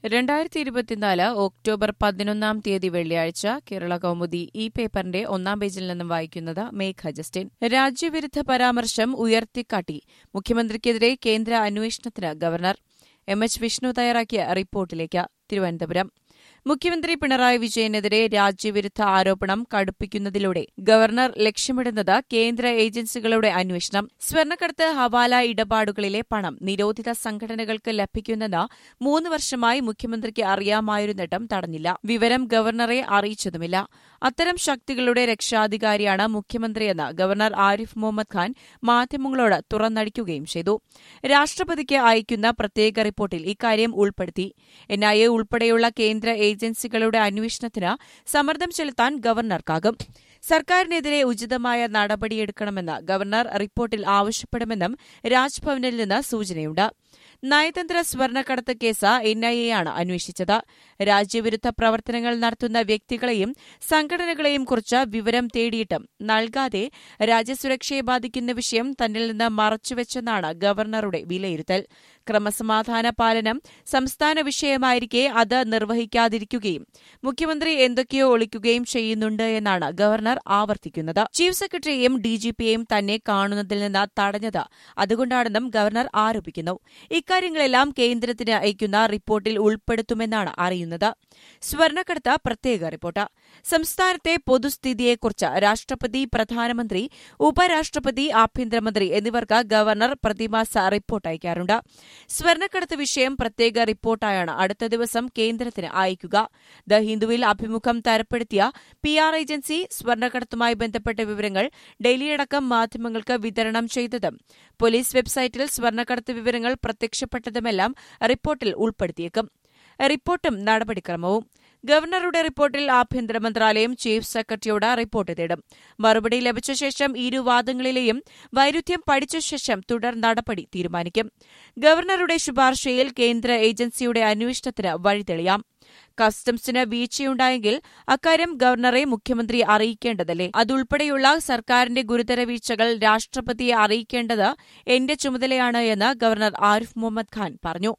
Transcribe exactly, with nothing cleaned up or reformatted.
രണ്ടായിരത്തി ഇരുപത്തിനാല് ഒക്ടോബർ പതിനൊന്നാം തീയതി വെള്ളിയാഴ്ച കേരള കൗമുദി ഈ പേപ്പറിന്റെ ഒന്നാം പേജിൽ നിന്നും വായിക്കുന്നത് മേഘ ജസ്റ്റിൻ. രാജ്യവിരുദ്ധ പരാമർശം ഉയർത്തിക്കാട്ടി മുഖ്യമന്ത്രിക്കെതിരെ കേന്ദ്ര അന്വേഷണത്തിന് ഗവർണർ. എം എച്ച് വിഷ്ണു തയ്യാറാക്കിയ റിപ്പോർട്ടിലേക്ക്. തിരുവനന്തപുരം. മുഖ്യമന്ത്രി പിണറായി വിജയനെതിരെ രാജ്യവിരുദ്ധ ആരോപണം കടുപ്പിക്കുന്നതിലൂടെ ഗവർണർ ലക്ഷ്യമിടുന്നത് കേന്ദ്ര ഏജൻസികളുടെ അന്വേഷണം. സ്വർണ്ണക്കടത്ത്, ഹവാല ഇടപാടുകളിലെ പണം നിരോധിത സംഘടനകൾക്ക് ലഭിക്കുന്നെന്ന് മൂന്ന് വർഷമായി മുഖ്യമന്ത്രിക്ക് അറിയാമായിരുന്നിട്ടും തടഞ്ഞില്ല. വിവരം ഗവർണറെ അറിയിച്ചതുമില്ല. അത്തരം ശക്തികളുടെ രക്ഷാധികാരിയാണ് മുഖ്യമന്ത്രിയെന്ന് ഗവർണർ ആരിഫ് മുഹമ്മദ് ഖാൻ മാധ്യമങ്ങളോട് തുറന്നടിക്കുകയും ചെയ്തു. രാഷ്ട്രപതിക്ക് അയക്കുന്ന പ്രത്യേക റിപ്പോർട്ടിൽ ഇക്കാര്യം ഉൾപ്പെടുത്തി. എൻ ഐ എ ഉൾപ്പെടെയുള്ള കേന്ദ്ര ഏജൻസികളുടെ അന്വേഷണത്തിന് സമ്മർദ്ദം ചെലുത്താൻ ഗവർണർക്കാകും. സർക്കാരിനെതിരെ ഉചിതമായ നടപടിയെടുക്കണമെന്ന് ഗവർണർ റിപ്പോർട്ടിൽ ആവശ്യപ്പെടുമെന്നും രാജ്ഭവനിൽ നിന്ന് സൂചനയുണ്ട്. നയതന്ത്ര സ്വർണ്ണക്കടത്ത് കേസ് എൻ ഐ എയാണ് അന്വേഷിച്ചത്. രാജ്യവിരുദ്ധ പ്രവർത്തനങ്ങൾ നടത്തുന്ന വ്യക്തികളെയും സംഘടനകളെയും കുറിച്ച് വിവരം തേടിയിട്ടും നൽകാതെ രാജ്യസുരക്ഷയെ ബാധിക്കുന്ന വിഷയം തന്നിൽ നിന്ന് മറച്ചുവെച്ചെന്നാണ് ഗവർണറുടെ വിലയിരുത്തൽ. ക്രമസമാധാന പാലനം സംസ്ഥാന വിഷയമായിരിക്കെ അത് നിർവഹിക്കാതിരിക്കുകയും മുഖ്യമന്ത്രി എന്തൊക്കെയോ ഒളിക്കുകയും ചെയ്യുന്നുണ്ട് എന്നാണ് ഗവർണർ ആവർത്തിക്കുന്നത്. ചീഫ് സെക്രട്ടറിയെയും ഡിജിപിയെയും തന്നെ കാണുന്നതിൽ നിന്ന് തടഞ്ഞത് അതുകൊണ്ടാണെന്നും ഗവർണർ ആരോപിക്കുന്നു. ഇക്കാര്യങ്ങളെല്ലാം കേന്ദ്രത്തിന് അയക്കുന്ന റിപ്പോർട്ടിൽ ഉൾപ്പെടുത്തുമെന്നാണ് അറിയുന്നത്. സ്വർണ്ണക്കടത്ത് പ്രത്യേക റിപ്പോർട്ട്. സംസ്ഥാനത്തെ പൊതുസ്ഥിതിയെക്കുറിച്ച് രാഷ്ട്രപതി, പ്രധാനമന്ത്രി, ഉപരാഷ്ട്രപതി, ആഭ്യന്തരമന്ത്രി എന്നിവർക്ക് ഗവർണർ പ്രതിമാസ റിപ്പോർട്ട് അയക്കാറുണ്ട്. സ്വർണ്ണക്കടത്ത് വിഷയം പ്രത്യേക റിപ്പോർട്ടായാണ് അടുത്ത ദിവസം കേന്ദ്രത്തിന് അയക്കുക. ദ ഹിന്ദുവിൽ അഭിമുഖം തരപ്പെടുത്തിയ പി ആർ ഏജൻസി സ്വർണ്ണക്കടത്തുമായി ബന്ധപ്പെട്ട വിവരങ്ങൾ ഡൽഹിയടക്കം മാധ്യമങ്ങൾക്ക് വിതരണം ചെയ്തതും പോലീസ് വെബ്സൈറ്റിൽ സ്വർണ്ണക്കടത്ത് വിവരങ്ങൾ പ്രത്യക്ഷപ്പെട്ടതുമെല്ലാം റിപ്പോർട്ടിൽ ഉൾപ്പെടുത്തിയേക്കും. റിപ്പോർട്ടും നടപടിക്രമവും. ഗവർണറുടെ റിപ്പോർട്ടിൽ ആഭ്യന്തര മന്ത്രാലയം ചീഫ് സെക്രട്ടറിയോട് റിപ്പോർട്ട് തേടും. മറുപടി ലഭിച്ച ശേഷം ഇരുവാദങ്ങളിലെയും വൈരുദ്ധ്യം പഠിച്ച ശേഷം തുടർ നടപടി തീരുമാനിക്കും. ഗവർണറുടെ ശുപാർശയിൽ കേന്ദ്ര ഏജൻസിയുടെ അന്വേഷണത്തിന് വഴിതെളിയാം. കസ്റ്റംസിന് വീഴ്ചയുണ്ടായെങ്കിൽ അക്കാര്യം ഗവർണറെ മുഖ്യമന്ത്രി അറിയിക്കേണ്ടതല്ലേ? അതുൾപ്പെടെയുള്ള സർക്കാരിന്റെ ഗുരുതര വീഴ്ചകൾ രാഷ്ട്രപതിയെ അറിയിക്കേണ്ടത് എന്റെ ചുമതലയാണ് എന്ന് ഗവർണർ ആരിഫ് മുഹമ്മദ് ഖാൻ പറഞ്ഞു.